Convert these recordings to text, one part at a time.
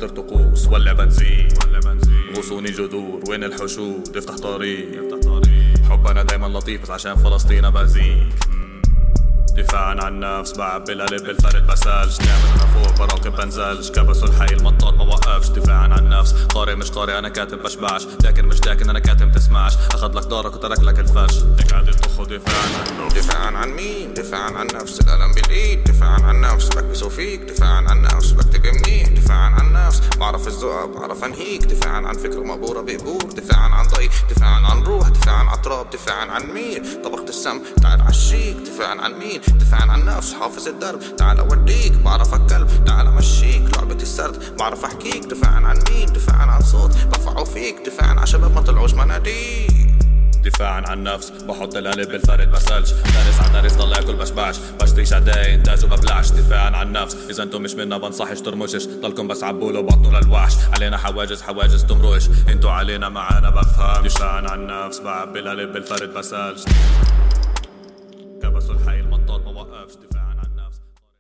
طقوس ولا بنزين غصوني جذور وين الحشود افتح طريق حبنا دايما لطيف بس عشان فلسطين بزين دفاعا عن النفس بعبي القلب بالفرد بسالش نعمل انا فوق براقب بنزلش كبسوا الحي المطاط ما وقفش دفاعا عن النفس قارئ مش قارئ انا كاتب بشبعش لكن مش لكن انا كاتب تسمعش اخد لك دارك وترك لك الفرش هيك قاعد تطخوا دفاعا عن النفس دفاعا عن مين؟ دفاعا عن نفس القلم بالايد دفاعا عن نفس بكبسوا فيك دفاعا عن نفس بكتب منيح دفاعا عن نفس بعرف الذوق بعرف انهيك دفاعا عن فكر مبورة بقبور دفاعا عن ضي دفاعا عن روح دفاعا عن اطراب دفاعا عن مين طبقة السم تعال عشيك دفاعا عن مين دفاعا عن نفس حافظ الدرب تعال اوديك بعرف الكلب تعال امشيك لعبة السرد بعرف احكيك دفاعا عن مين دفاعا عن صوت برفعه فيك دفاعا عن شباب ما طلعوش مناديل دفاعا عن النفس بحط القلب بالفرد بسالش دارس عن دارس طلع كل بشبعش بشتري شداي انتاج وببلعش دفاعا عن النفس اذا انتم مش منا بنصحش ترمشش ضلكم بس عبولوا بطنوا للوحش علينا حواجز تمرقش انتو علينا معانا بفهم دفاعا عن النفس بعبي القلب بالفرد بسالش كبسوا الحي المطاط ما وقفش دفاعا عن النفس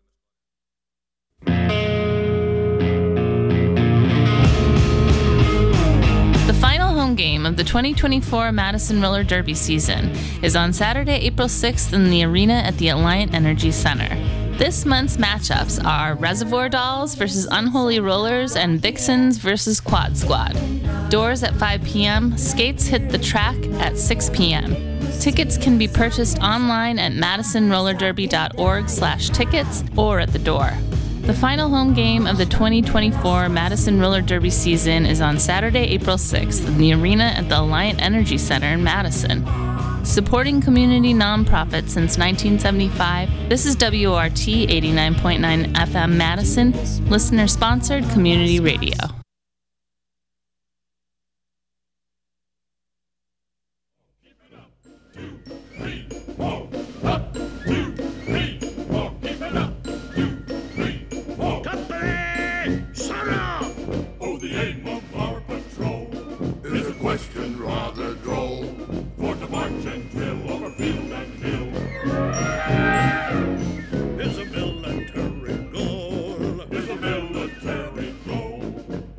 The final home game of the 2024 Madison Roller Derby season is on Saturday, April 6th in the arena at the Alliant Energy Center. This month's matchups are Reservoir Dolls versus Unholy Rollers and Vixens versus Quad Squad. Doors at 5 p.m., skates hit the track at 6 p.m. Tickets can be purchased online at madisonrollerderby.org/tickets or at the door. The final home game of the 2024 Madison Roller Derby season is on Saturday, April 6th in the arena at the Alliant Energy Center in Madison. Supporting community nonprofits since 1975, this is WRT 89.9 FM Madison, listener-sponsored community radio. Question rather droll, for to march and drill over field and hill is a military goal. Is a military goal.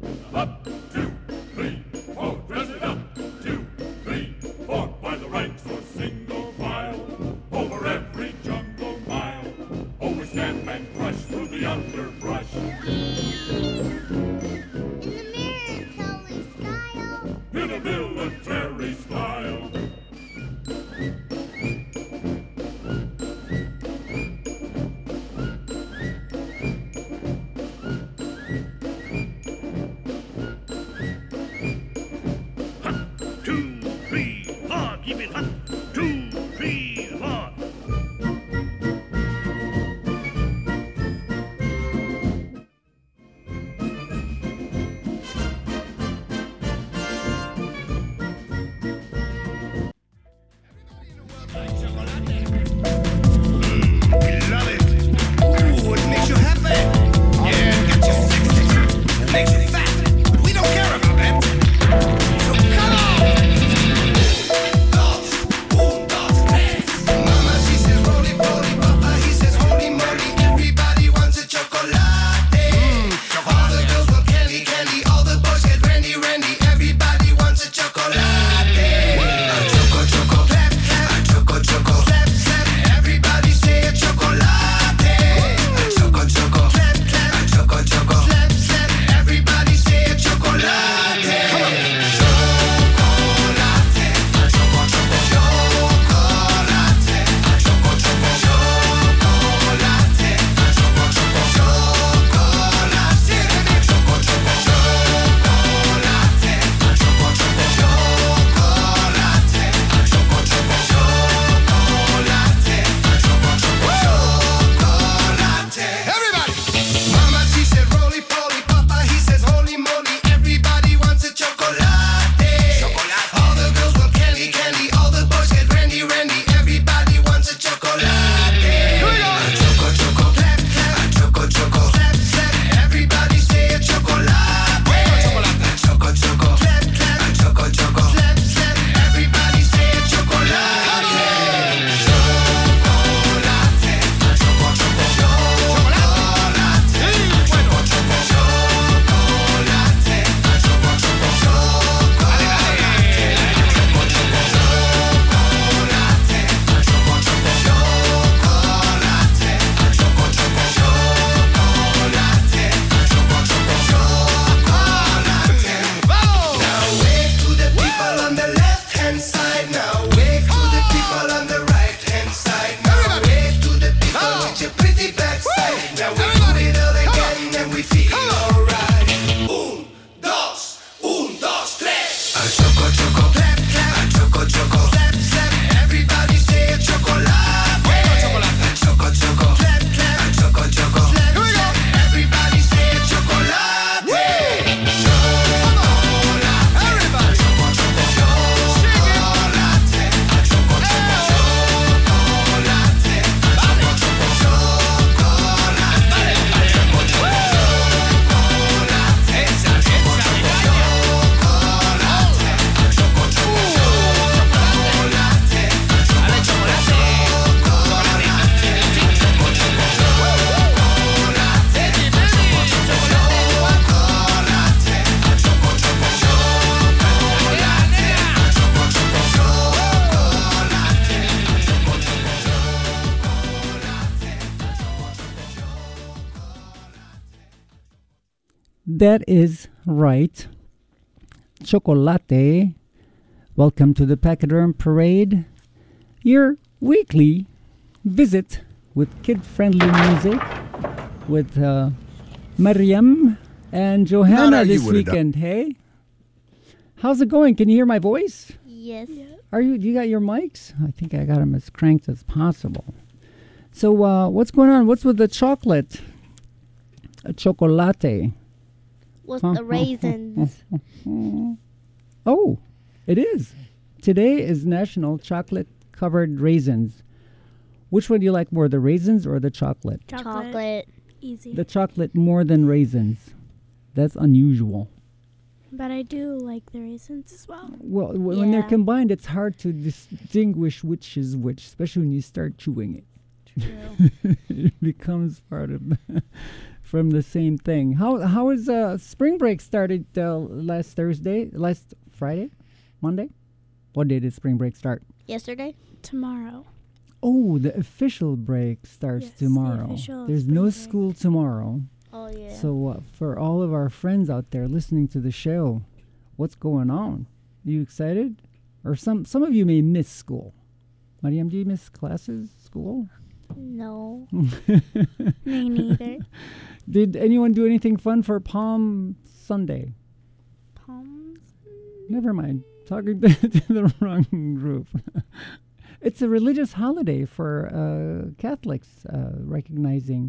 That is right. Chocolate. Welcome to the Pachyderm Parade, your weekly visit with kid-friendly music with Mariam and Johanna this weekend. Hey, how's it going? Can you hear my voice? Yes. Are you got your mics? I think I got them as cranked as possible. So what's going on? What's with the chocolate? A chocolate. With the raisins. Oh, it is. Today is National Chocolate Covered Raisins. Which one do you like more, the raisins or the chocolate? Chocolate. Easy. The chocolate more than raisins. That's unusual. But I do like the raisins as well. Well, when they're combined, it's hard to distinguish which is which, especially when you start chewing it. True. It becomes part of from the same thing. How is spring break started last Friday? Monday? What day did spring break start? Yesterday? Tomorrow. Oh, the official break starts tomorrow. There's no school tomorrow. Oh, yeah. So for all of our friends out there listening to the show, what's going on? You excited? Or some of you may miss school. Mariam, do you miss classes, school? No. Me neither. Did anyone do anything fun for Palm Sunday? Palms? Never mind. Talking to the wrong group. It's a religious holiday for Catholics, recognizing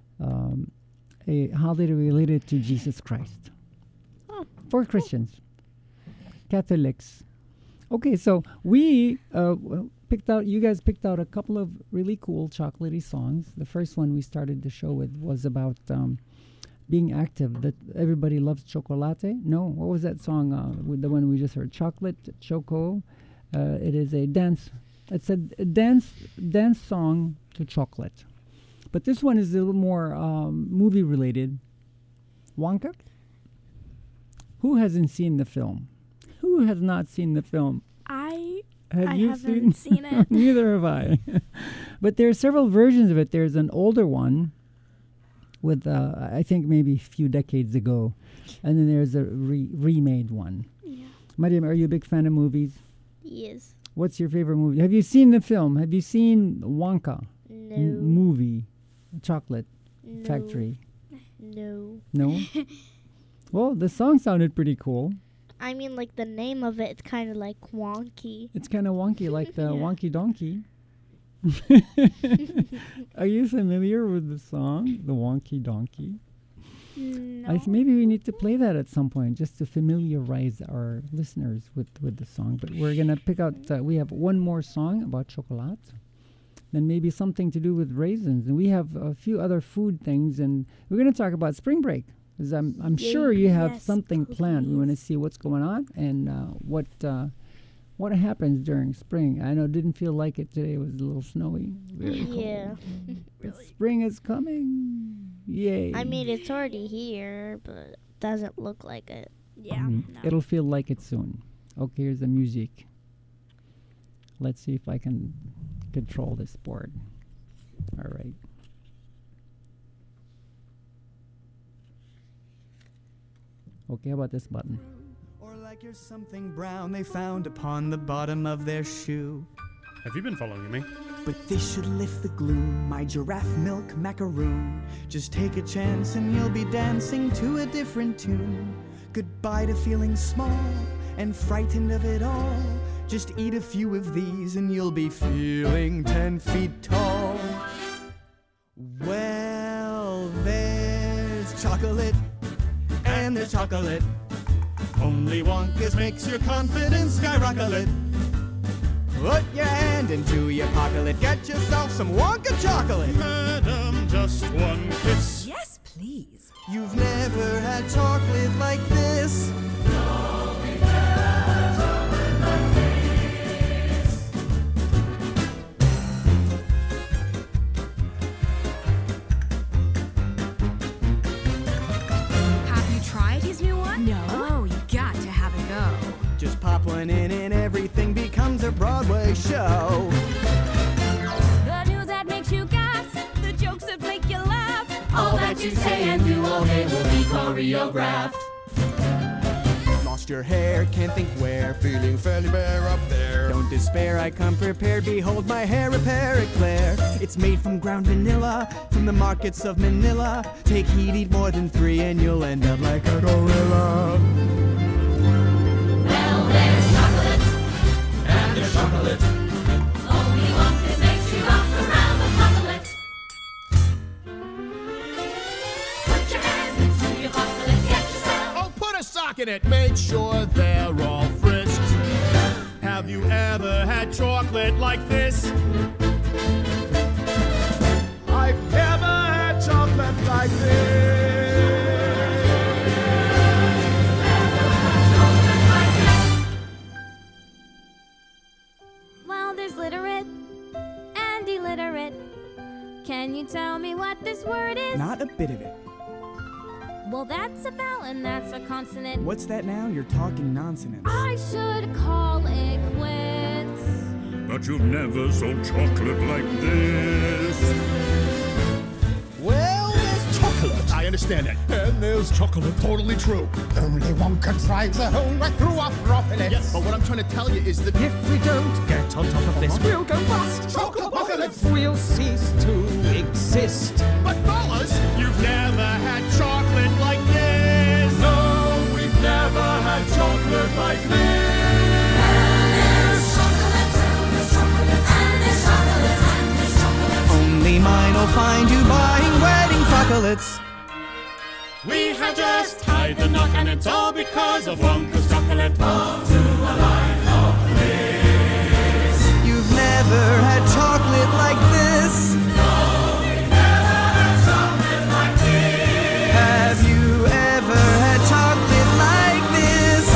a holiday related to Jesus Christ. Oh. For Christians. Catholics. Okay, so we you guys picked out a couple of really cool chocolatey songs. The first one we started the show with was about being active, that everybody loves chocolate. No, what was that song with the one we just heard? Chocolate, Choco. It is a dance. It's a dance song to chocolate. But this one is a little more movie related. Wonka? Who hasn't seen the film? Who has not seen the film? I You haven't seen it. Neither have I. But there are several versions of it. There's an older one with, I think, maybe a few decades ago. And then there's a remade one. Yeah. Mariam, are you a big fan of movies? Yes. What's your favorite movie? Have you seen the film? Have you seen Wonka? No. Movie. Chocolate No. Factory. No. No? Well, the song sounded pretty cool. I mean, like, the name of it, it's kind of like wonky. It's kind of wonky, like the Wonky Donkey. Are you familiar with the song, the Wonky Donkey? No. Maybe we need to play that at some point just to familiarize our listeners with the song. But we're going to pick out, we have one more song about chocolate, then maybe something to do with raisins. And we have a few other food things, and we're going to talk about spring break. Because I'm sure you have something planned. We want to see what's going on and what happens during spring. I know it didn't feel like it today. It was a little snowy. Very cold. But spring is coming. Yay. I mean, it's already here, but it doesn't look like it. Yeah. No. It'll feel like it soon. Okay, here's the music. Let's see if I can control this board. All right. Okay, how about this button? Or like you're something brown they found upon the bottom of their shoe. Have you been following me? But this should lift the gloom, my giraffe milk macaroon. Just take a chance and you'll be dancing to a different tune. Goodbye to feeling small and frightened of it all. Just eat a few of these and you'll be feeling 10 feet tall. Well, there's chocolate. And there's chocolate. Only Wonka's makes your confidence skyrocket. Put your hand into your pocket. Get yourself some Wonka chocolate. Madam, just one kiss. Yes, please. You've never had chocolate like this. No, we've never had chocolate like this. Have you tried his new one? No. Oh, you've got to have a go. Just pop one in and everything becomes a Broadway show. The news that makes you gasp, the jokes that make you laugh, all that you say and do all day will be choreographed. Lost your hair, can't think where. Feeling fairly bare up there. Don't despair, I come prepared. Behold my hair repair eclair. It's made from ground vanilla, from the markets of Manila. Take heed, eat more than 3, and you'll end up like a gorilla. Well, there's chocolate, and there's chocolate. Only one that makes you rock around the chocolate. Put your hands into your chocolate, get yourself. Oh, put a sock in it, make sure they're all frisked. Have you ever had chocolate like this? I've never had chocolate like this. Well, there's literate and illiterate. Can you tell me what this word is? Not a bit of it. Well, that's a vowel and that's a consonant. What's that now? You're talking nonsense. I should call it quits. But you've never sold chocolate like this. Well, there's chocolate. I understand that. And there's chocolate. Totally true. Only one contrives a hole right through our profits. Yes, but what I'm trying to tell you is that If we don't get on top of this, we'll go bust. Chocolate-apocalypse. We'll cease to exist. But fellas, you've never had chocolate like this. No, we've never had chocolate like this. Only mine'll find you buying wedding chocolates. We have just tied the knot, and it's all because of Wonka's chocolate. Off to a life of bliss. You've never had chocolate like this. No, we've never had chocolate like this. Have you ever had chocolate like this?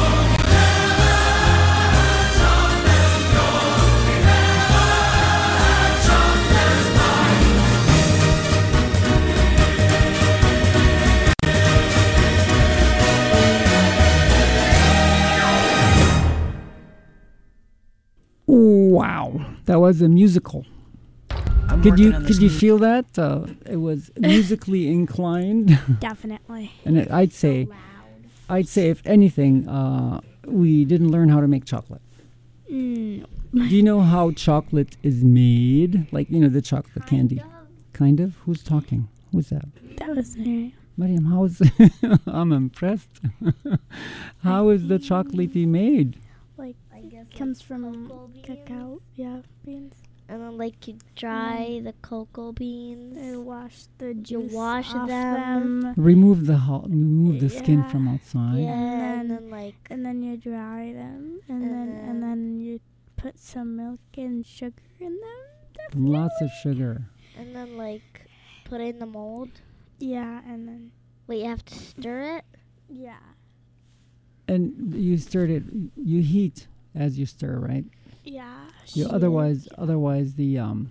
Wow, that was a musical. Could you feel that? It was musically inclined. Definitely. And I'd say if anything, we didn't learn how to make chocolate. Mm. Do you know how chocolate is made? Like, the chocolate candy. Kind of? Who's talking? Who's that? That was me. Mariam, how is... I'm impressed. How is the chocolatey made? Like, it comes from cacao, beans. And then, you dry the cocoa beans. And wash the You juice wash off them. Remove the skin from outside. Yeah, and then you dry them, and then you put some milk and sugar in them. Lots of sugar. And then, put it in the mold. Yeah, and then... Wait, you have to stir it? Yeah. And you stirred it. You heat as you stir, right? Yeah. Otherwise, the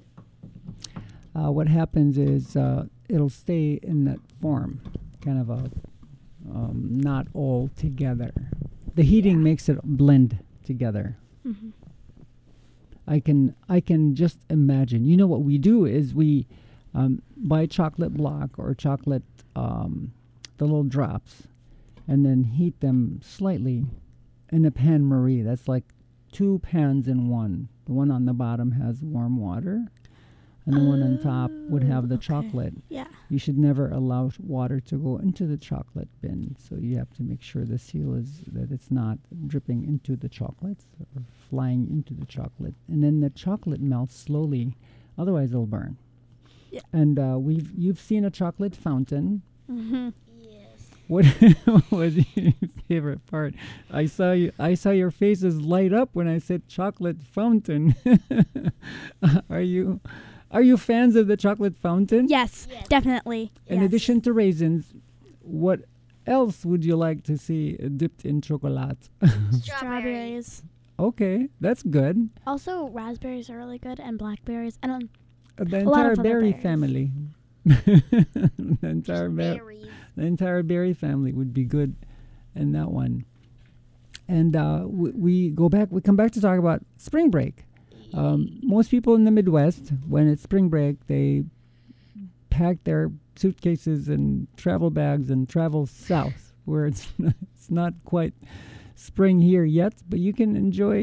what happens is it'll stay in that form, kind of a not all together. The heating makes it blend together. Mm-hmm. I can just imagine. You know what we do is we buy chocolate block or chocolate the little drops, and then heat them slightly in a pan marie. That's like 2 pans in one. The one on the bottom has warm water, and the one on top would have the chocolate. Yeah. You should never allow water to go into the chocolate bin, so you have to make sure the seal is that it's not dripping into the chocolates or flying into the chocolate. And then the chocolate melts slowly, otherwise it'll burn. Yeah. And you've seen a chocolate fountain. Mm-hmm. What was your favorite part? I saw your faces light up when I said chocolate fountain. Are you fans of the chocolate fountain? Yes, definitely. In addition to raisins, what else would you like to see dipped in chocolate? Strawberries. Okay, that's good. Also, raspberries are really good, and blackberries, and The a lot entire of other berry berries. family. The entire berry family would be good in that one. And we come back to talk about spring break. Most people in the Midwest, when it's spring break, they pack their suitcases and travel bags and travel south, where it's not quite spring here yet, but you can enjoy,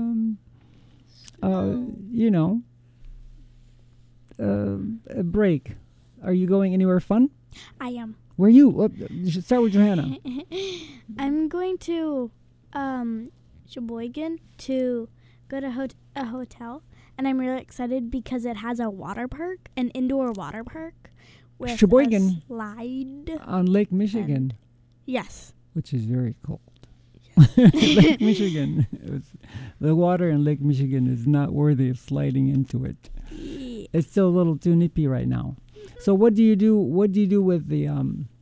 a break. Are you going anywhere fun? I am. Where are you? You should start with Johanna. I'm going to Sheboygan to go to a hotel, and I'm really excited because it has a water park, an indoor water park with Sheboygan a slide on Lake Michigan. Yes. Which is very cold. Lake Michigan. The water in Lake Michigan is not worthy of sliding into it. Yeah. It's still a little too nippy right now. So what do you do? What do you do with the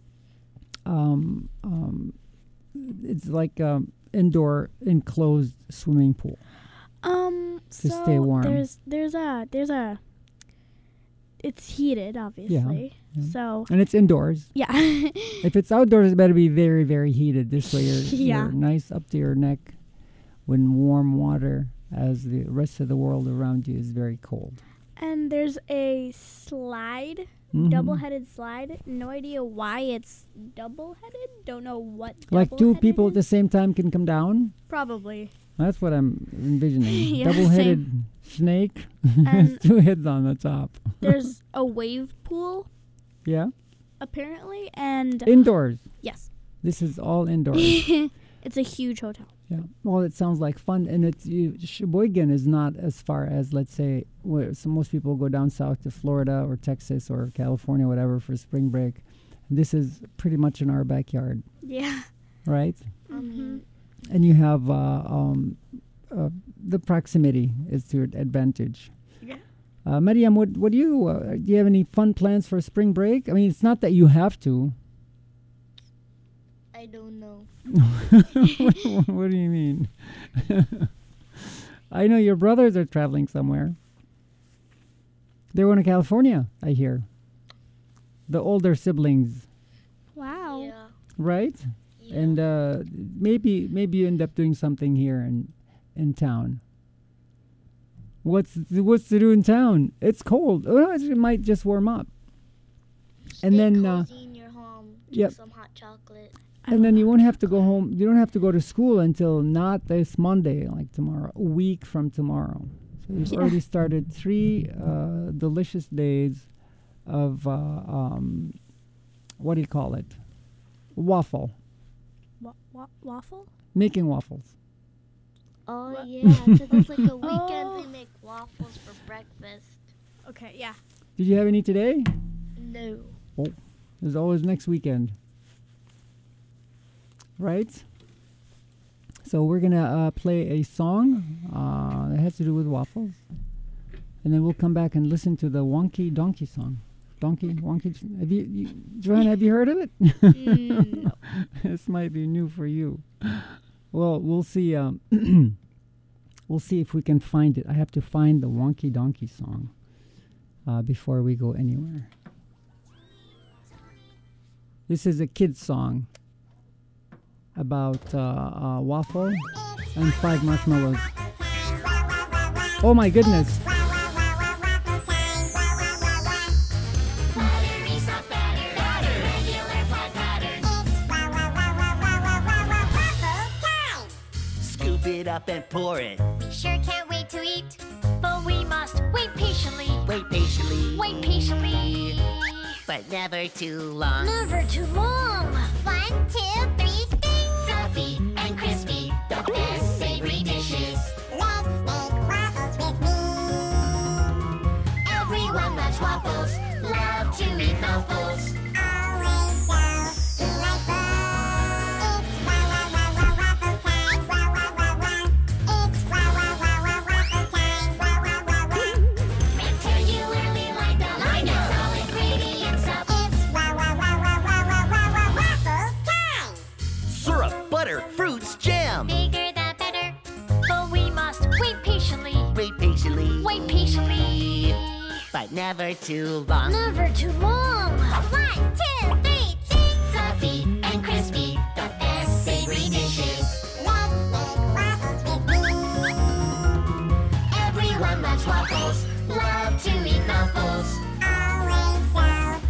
it's like indoor enclosed swimming pool? To stay warm. There's a it's heated, obviously. Yeah. So and it's indoors. Yeah. If it's outdoors, it better be very, very heated. This way you're nice up to your neck when warm water, as the rest of the world around you is very cold. And there's a slide, double-headed slide. No idea why it's double-headed. Don't know what. Like two people at the same time can come down? Probably. That's what I'm envisioning. Yeah, double-headed snake with two heads on the top. There's a wave pool. Yeah? Apparently, and indoors. Yes. This is all indoors. It's a huge hotel. Yeah. Well, it sounds like fun, and Sheboygan is not as far as, let's say, so most people go down south to Florida or Texas or California, whatever, for spring break. This is pretty much in our backyard. Yeah. Right. Mm-hmm. And you have the proximity is to your advantage. Yeah. Mariam, what do you have any fun plans for spring break? I mean, it's not that you have to. I don't know. What do you mean? I know your brothers are traveling somewhere. They're going to California, I hear. The older siblings. Wow. Yeah. Right? Yeah. And maybe you end up doing something here in town. What's to do in town? It's cold. Oh, it might just warm up. Stay cozy in your home. Drink some hot chocolate. And then you won't have to go home. You don't have to go to school until not this Monday, like tomorrow, a week from tomorrow. So you've already started 3 delicious days of, what do you call it? Waffle. Waffle? Making waffles. Oh, yeah, because it's like a weekend we make waffles for breakfast. Okay, yeah. Did you have any today? No. Oh, there's always next weekend. Right? So we're going to play a song that has to do with waffles. And then we'll come back and listen to the Wonky Donkey song. Wonky. Joanna, have you heard of it? No. This might be new for you. Well, we'll see. We'll see if we can find it. I have to find the Wonky Donkey song before we go anywhere. This is a kid's song about waffle and 5 marshmallows. Oh my goodness. Scoop it up and pour it. We sure can't wait to eat, but we must wait patiently. Wait patiently. Wait patiently. But never too long. Never too long. 1, 2, 3, sing. Fluffy and crispy, the best savory dishes. Let's make waffles with me. Everyone loves waffles, love to eat mouthfuls. Always so delightful. It's waffle time. It's waffle time. Rectangularly lined up, with all ingredients up. It's waffle time. Syrup, butter, fruits, jam. Bigger the better, but we must wait patiently. Wait patiently. Wait patiently. But never too long. Never too long. 1, 2, 3, sing. Fluffy and crispy, the best savory dishes. Let's make waffles with me. Everyone loves waffles, love to eat mouthfuls. Always so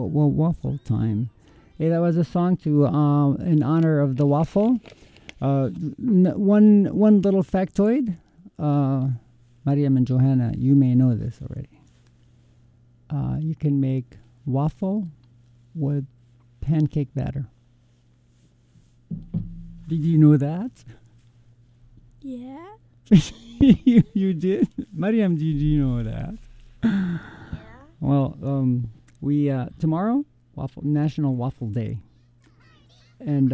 waffle time. Hey, that was a song to in honor of the waffle. One little factoid. Mariam and Johanna, you may know this already. You can make waffle with pancake batter. Did you know that? Yeah. you did? Mariam, did you know that? Yeah. Well, we tomorrow, National Waffle Day. And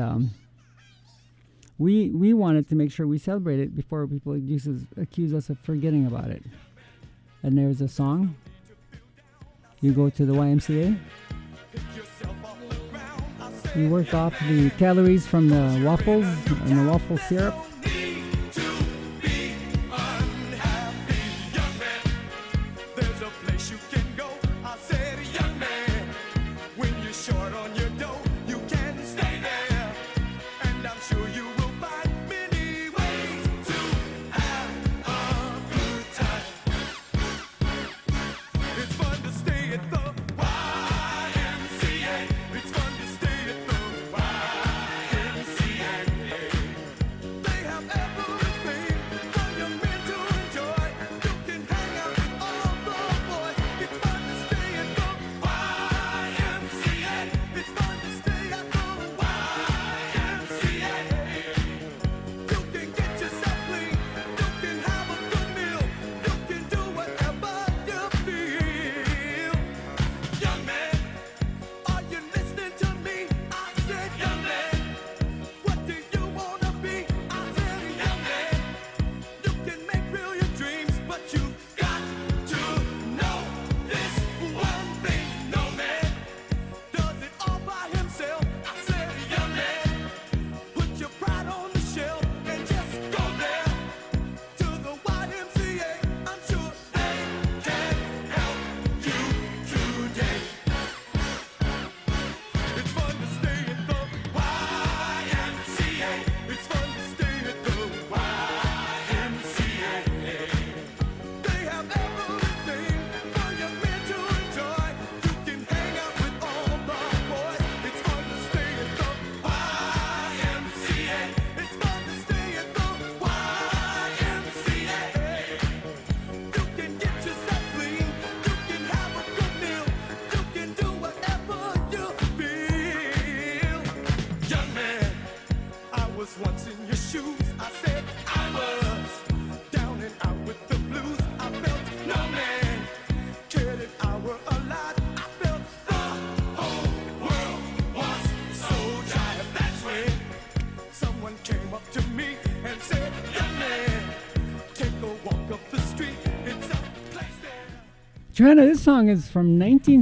we wanted to make sure we celebrate it before people accuse us of forgetting about it. And there's a song. You go to the YMCA. You work off the calories from the waffles and the waffle syrup. Joanna, this song is from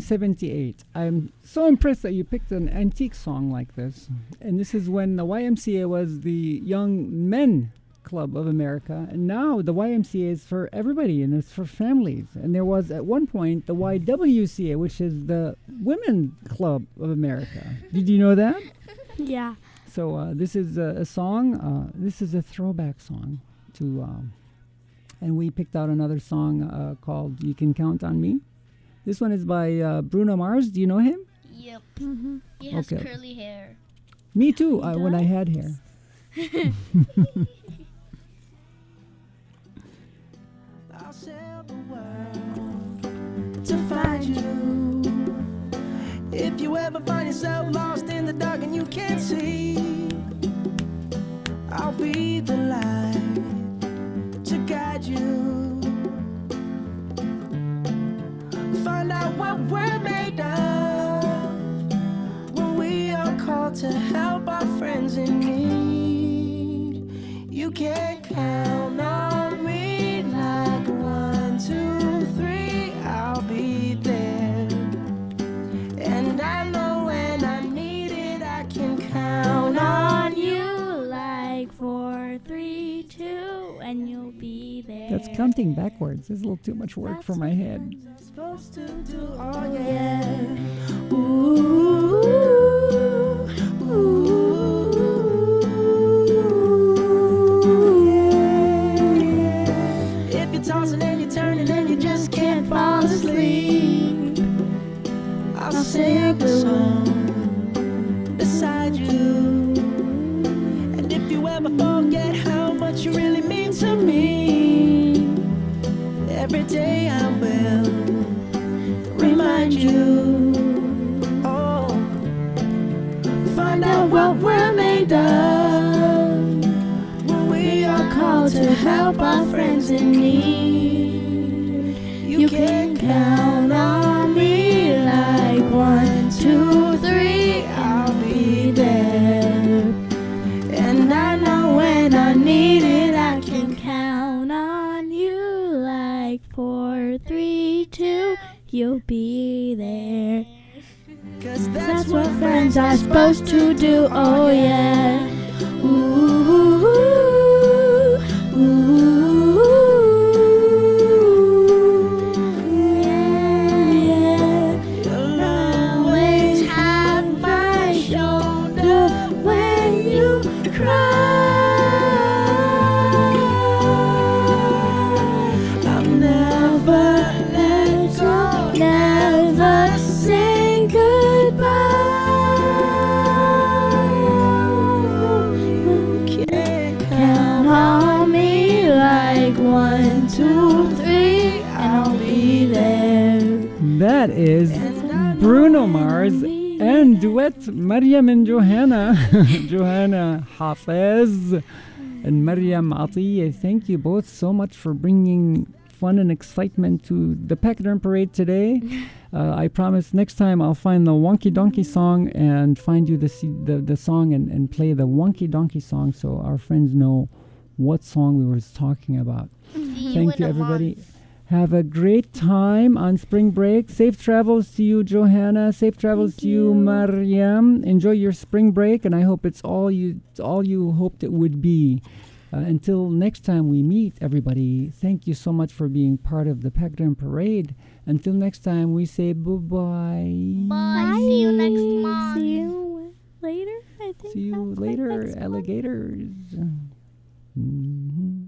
1978. I'm so impressed that you picked an antique song like this. And this is when the YMCA was the Young Men Club of America. And now the YMCA is for everybody and it's for families. And there was at one point the YWCA, which is the Women Club of America. Did you know that? Yeah. So this is a song. This is a throwback song to... and we picked out another song called You Can Count on Me. This one is by Bruno Mars. Do you know him? Yep. Mm-hmm. He has curly hair. Me too, when I had hair. I'll sail the world to find you. If you ever find yourself lost in the dark and you can't see, I'll be the light to guide you. Find out what we're made of when we are called to help our friends in need. You can count on me like 1, 2, 3, I'll be there. And I know when I need it, I can count on you like 4, 3, 2, and you'll be there. That's counting backwards. It's a little too much work for my head. Supposed to do, oh yeah. Ooh, ooh, yeah. If you're tossing and you're turning and you just can't fall asleep, I'll say a help our friends in need. You can count on me like 1, 2, 3, I'll be there. And I know when I need it, I can count on you like 4, 3, 2, you'll be there. 'Cause that's what friends are supposed to do, oh yeah. Ooh, ooh, yeah. You'll always have my shoulder when you cry. I'll never let go, never say goodbye. You can count on me like 1, 2, 3, I'll be there. That is Bruno Mars and duet Maryam and Johanna. Johanna Hafez and Maryam Atiyeh. Thank you both so much for bringing fun and excitement to the Pachyderm Parade today. I promise next time I'll find the Wonky Donkey song and find you the song and play the Wonky Donkey song so our friends know what song we were talking about. Thank you, everybody. Have a great time on spring break. Safe travels to you, Johanna. Safe travels to you, Maryam. Enjoy your spring break, and I hope it's all you hoped it would be. Until next time we meet, everybody, thank you so much for being part of the Pachyderm Parade. Until next time, we say bye-bye. Bye. See you next month. See you later, I think. See you later, alligators. Mm-hmm.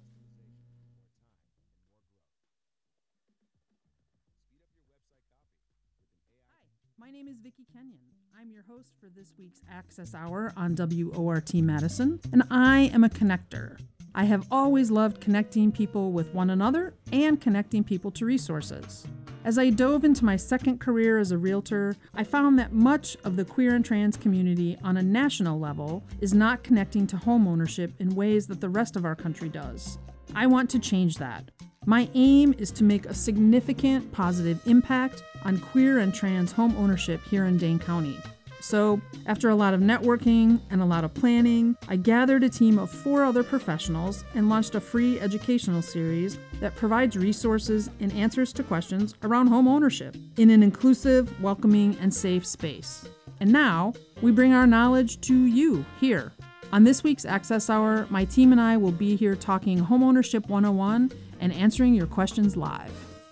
My name is Vicki Kenyon. I'm your host for this week's Access Hour on WORT Madison, and I am a connector. I have always loved connecting people with one another and connecting people to resources. As I dove into my second career as a realtor, I found that much of the queer and trans community on a national level is not connecting to homeownership in ways that the rest of our country does. I want to change that. My aim is to make a significant positive impact on queer and trans home ownership here in Dane County. So, after a lot of networking and a lot of planning, I gathered a team of 4 other professionals and launched a free educational series that provides resources and answers to questions around home ownership in an inclusive, welcoming, and safe space. And now, we bring our knowledge to you here. On this week's Access Hour, my team and I will be here talking Homeownership 101 and answering your questions live.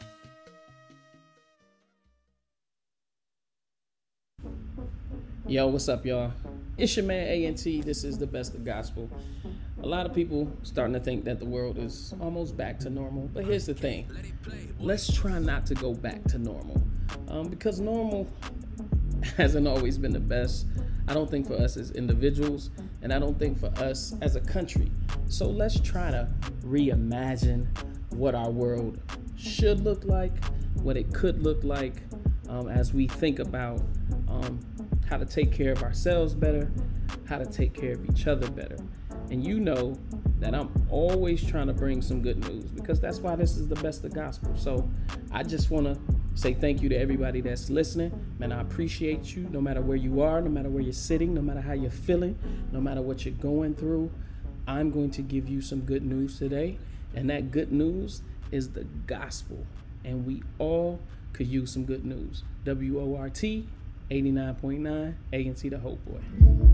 Yo, what's up, y'all? It's your man A&T. This is the best of gospel. A lot of people starting to think that the world is almost back to normal, but here's the thing. Let's try not to go back to normal, because normal hasn't always been the best. I don't think for us as individuals, and I don't think for us as a country. So let's try to reimagine what our world should look like, what it could look like, as we think about how to take care of ourselves better, how to take care of each other better. And you know that I'm always trying to bring some good news, because that's why this is the best of gospel. So I just want to say thank you to everybody that's listening. Man, I appreciate you no matter where you are, no matter where you're sitting, no matter how you're feeling, no matter what you're going through. I'm going to give you some good news today. And that good news is the gospel. And we all could use some good news. WORT 89.9, A&T the Hope Boy.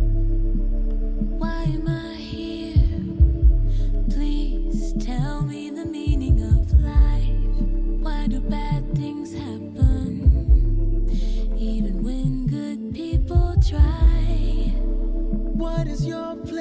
Why am I here? Please tell me the meaning of life. Why do bad things happen, even when good people try? What is your plan?